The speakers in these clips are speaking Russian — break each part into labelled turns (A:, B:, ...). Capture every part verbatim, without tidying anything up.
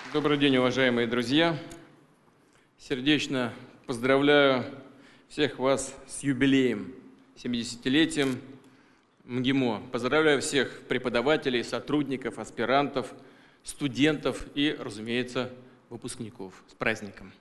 A: Добрый день, уважаемые друзья! Сердечно поздравляю всех вас с юбилеем, семидесятилетием МГИМО. Поздравляю всех преподавателей, сотрудников, аспирантов, студентов и, разумеется, выпускников с праздником.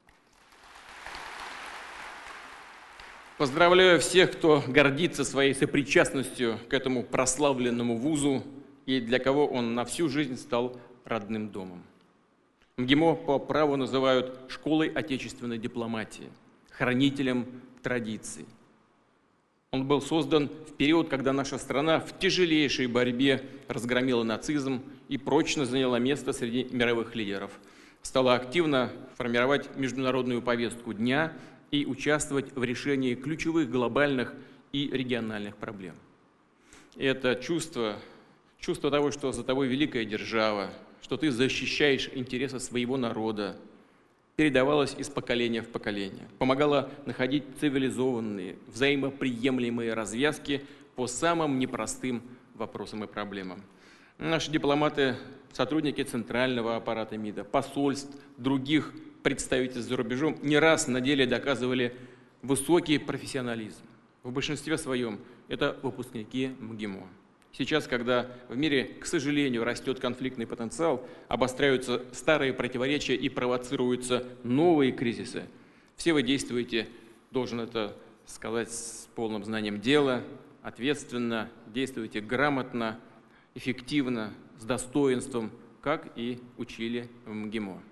A: Поздравляю всех, кто гордится своей сопричастностью к этому прославленному вузу и для кого он на всю жизнь стал родным домом. МГИМО по праву называют школой отечественной дипломатии, хранителем традиций. Он был создан в период, когда наша страна в тяжелейшей борьбе разгромила нацизм и прочно заняла место среди мировых лидеров. Стала активно формировать международную повестку дня и участвовать в решении ключевых глобальных и региональных проблем. И это чувство, чувство того, что за тобой великая держава, что ты защищаешь интересы своего народа, передавалось из поколения в поколение, помогало находить цивилизованные, взаимоприемлемые развязки по самым непростым вопросам и проблемам. Наши дипломаты, сотрудники центрального аппарата МИДа, посольств, других представительств за рубежом не раз на деле доказывали высокий профессионализм. В большинстве своем это выпускники МГИМО. Сейчас, когда в мире, к сожалению, растет конфликтный потенциал, обостряются старые противоречия и провоцируются новые кризисы, все вы действуете, должен это сказать с полным знанием дела, ответственно, действуете грамотно, эффективно, с достоинством, как и учили в МГИМО.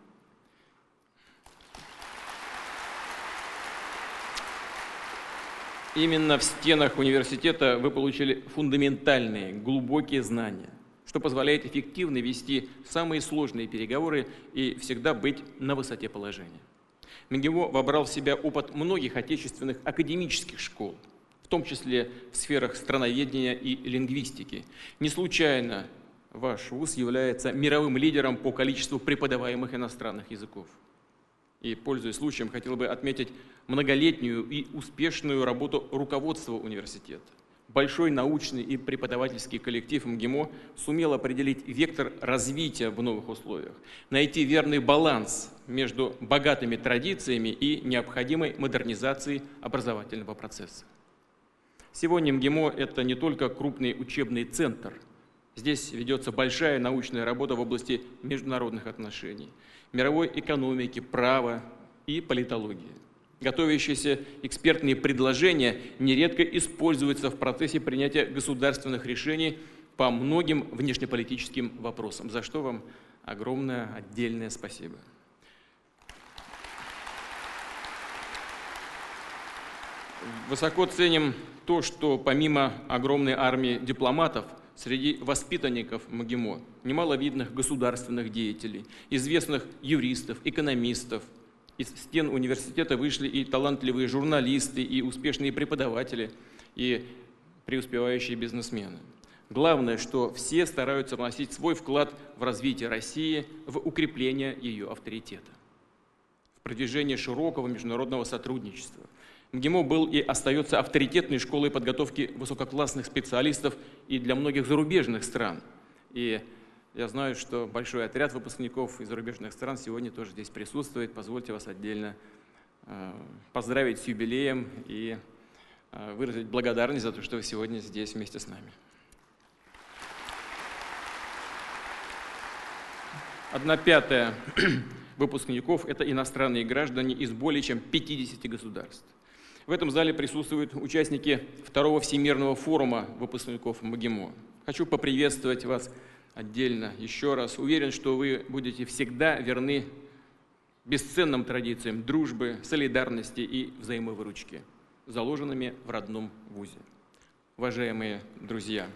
A: Именно в стенах университета вы получили фундаментальные, глубокие знания, что позволяет эффективно вести самые сложные переговоры и всегда быть на высоте положения. МГИМО вобрал в себя опыт многих отечественных академических школ, в том числе в сферах страноведения и лингвистики. Не случайно ваш вуз является мировым лидером по количеству преподаваемых иностранных языков. И, пользуясь случаем, хотел бы отметить многолетнюю и успешную работу руководства университета. Большой научный и преподавательский коллектив МГИМО сумел определить вектор развития в новых условиях, найти верный баланс между богатыми традициями и необходимой модернизацией образовательного процесса. Сегодня МГИМО – это не только крупный учебный центр. Здесь ведется большая научная работа в области международных отношений, мировой экономики, права и политологии. Готовящиеся экспертные предложения нередко используются в процессе принятия государственных решений по многим внешнеполитическим вопросам, за что вам огромное отдельное спасибо. Высоко ценим то, что помимо огромной армии дипломатов, среди воспитанников МГИМО немало видных государственных деятелей, известных юристов, экономистов. Из стен университета вышли и талантливые журналисты, и успешные преподаватели, и преуспевающие бизнесмены. Главное, что все стараются вносить свой вклад в развитие России, в укрепление ее авторитета, в продвижение широкого международного сотрудничества. МГИМО был и остается авторитетной школой подготовки высококлассных специалистов и для многих зарубежных стран. И я знаю, что большой отряд выпускников из зарубежных стран сегодня тоже здесь присутствует. Позвольте вас отдельно э, поздравить с юбилеем и э, выразить благодарность за то, что вы сегодня здесь вместе с нами. Одна пятая выпускников – это иностранные граждане из более чем пятидесяти государств. В этом зале присутствуют участники второго Всемирного форума выпускников МГИМО. Хочу поприветствовать вас отдельно еще раз. Уверен, что вы будете всегда верны бесценным традициям дружбы, солидарности и взаимовыручки, заложенными в родном вузе. Уважаемые друзья,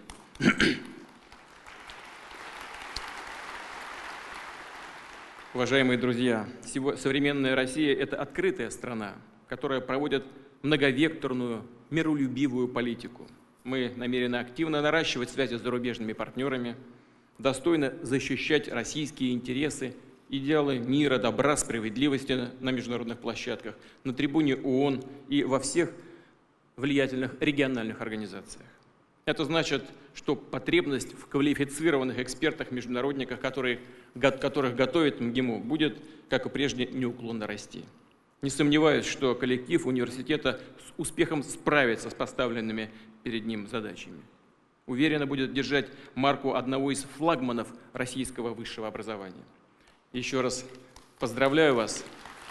A: уважаемые друзья, современная Россия – это открытая страна, которая проводит многовекторную, миролюбивую политику. Мы намерены активно наращивать связи с зарубежными партнерами, достойно защищать российские интересы, идеалы мира, добра, справедливости на международных площадках, на трибуне ООН и во всех влиятельных региональных организациях. Это значит, что потребность в квалифицированных экспертах-международниках, которые, которых готовит МГИМО, будет, как и прежде, неуклонно расти. Не сомневаюсь, что коллектив университета с успехом справится с поставленными перед ним задачами. Уверенно будет держать марку одного из флагманов российского высшего образования. Еще раз поздравляю вас.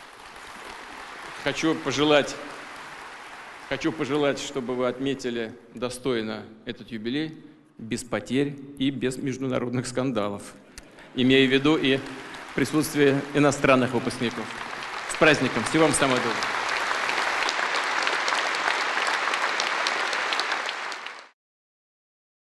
A: Хочу пожелать, хочу пожелать, чтобы вы отметили достойно этот юбилей, без потерь и без международных скандалов, имея в виду и присутствие иностранных выпускников. С праздником! Всего вам самого доброго!